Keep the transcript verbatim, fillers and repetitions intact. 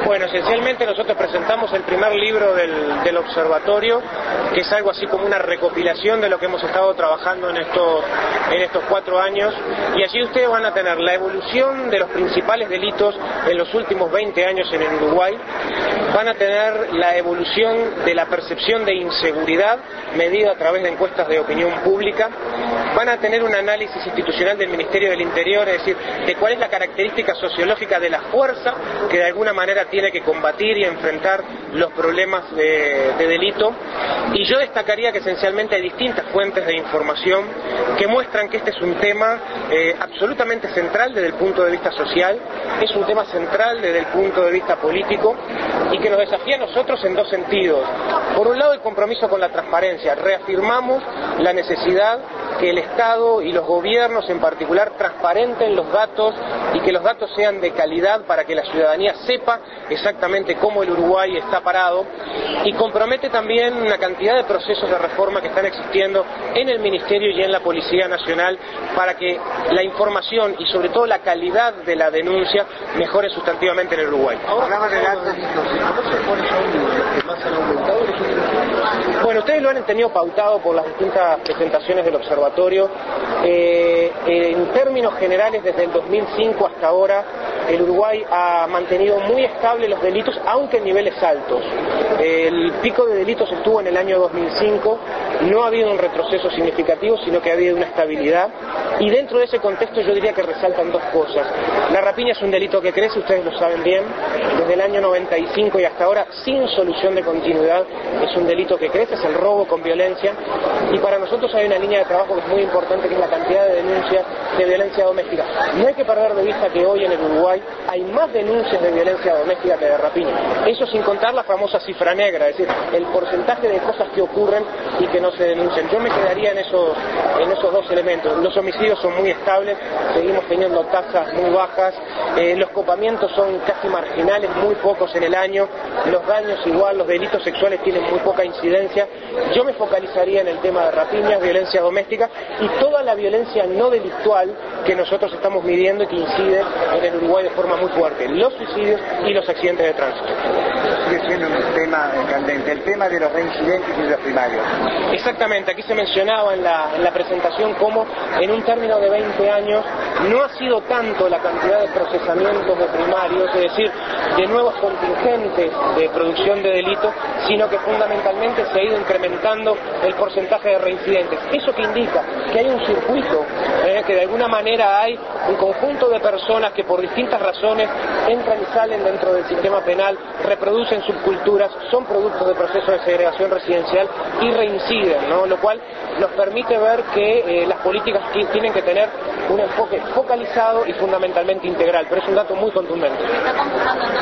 Bueno, esencialmente nosotros presentamos el primer libro del, del observatorio, que es algo así como una recopilación de lo que hemos estado trabajando en estos, en estos cuatro años, y allí ustedes van a tener la evolución de los principales delitos en los últimos veinte años en el Uruguay, van a tener la evolución de la percepción de inseguridad medida a través de encuestas de opinión pública, van a tener un análisis institucional del Ministerio del Interior, es decir, de cuál es la característica sociológica de la fuerza que de alguna manera tiene que combatir y enfrentar los problemas de, de delito. Y yo destacaría que esencialmente hay distintas fuentes de información que muestran que este es un tema eh, absolutamente central desde el punto de vista social, es un tema central desde el punto de vista político y que nos desafía a nosotros en dos sentidos. Por un lado, el compromiso con la transparencia. Reafirmamos la necesidad que el Estado y los gobiernos en particular transparenten los datos y que los datos sean de calidad para que la ciudadanía sepa exactamente cómo el Uruguay está parado, y compromete también una cantidad de procesos de reforma que están existiendo en el Ministerio y en la Policía Nacional para que la información y sobre todo la calidad de la denuncia mejore sustantivamente en el Uruguay. Hablaba de datos, ¿cómo se pone que más han aumentado los últimos años? Bueno, ustedes lo han tenido pautado por las distintas presentaciones del observatorio. Eh, en términos generales, desde el dos mil cinco hasta ahora, el Uruguay ha mantenido muy estable los delitos, aunque en niveles altos. El pico de delitos estuvo en el año dos mil cinco, no ha habido un retroceso significativo, sino que ha habido una estabilidad, y dentro de ese contexto yo diría que resaltan dos cosas. La rapiña es un delito que crece, ustedes lo saben bien, desde el año noventa y cinco y hasta ahora, sin solución de continuidad, es un delito que crece, es el robo con violencia, y para nosotros hay una línea de trabajo que es muy importante, que es la cantidad de denuncias de violencia doméstica. No hay que perder de vista que hoy en el Uruguay hay más denuncias de violencia doméstica que de rapiña. Eso sin contar la famosa cifra negra, es decir, el porcentaje de cosas que ocurren y que no se denuncian. Yo me quedaría en esos, en esos dos elementos. Los homicidios son muy estables, seguimos teniendo tasas muy bajas, eh, los copamientos son casi marginales, muy pocos en el año, los daños igual, los delitos sexuales tienen muy poca incidencia. Yo me focalizaría en el tema de rapiñas, violencia doméstica y toda la violencia no delictual que nosotros estamos midiendo y que incide en el Uruguay de forma muy fuerte, los suicidios y los accidentes de tránsito. Sigue siendo un tema candente, el tema de los reincidentes y de los primarios. Exactamente, aquí se mencionaba en la, en la presentación cómo en un término de veinte años no ha sido tanto la cantidad de procesamientos de primarios, es decir, de nuevos contingentes de producción de delitos, sino que fundamentalmente se ha ido incrementando el porcentaje de reincidentes. ¿Eso que indica? Que hay un circuito, eh, que de alguna manera hay un conjunto de personas que por distintas razones entran y salen dentro del sistema penal, reproducen subculturas, son productos de procesos de segregación residencial y reinciden, ¿no? Lo cual nos permite ver que eh, las políticas tienen que tener un enfoque focalizado y fundamentalmente integral, pero es un dato muy contundente.